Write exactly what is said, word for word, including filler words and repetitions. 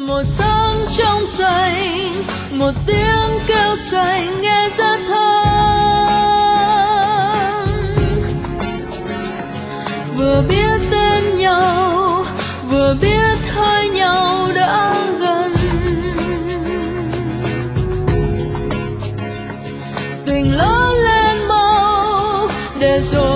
một sáng trong xanh, một tiếng kêu xanh nghe rất thơm. Vừa biết tên nhau, vừa biết hơi nhau đã gần. Tình lớn lên mau để rồi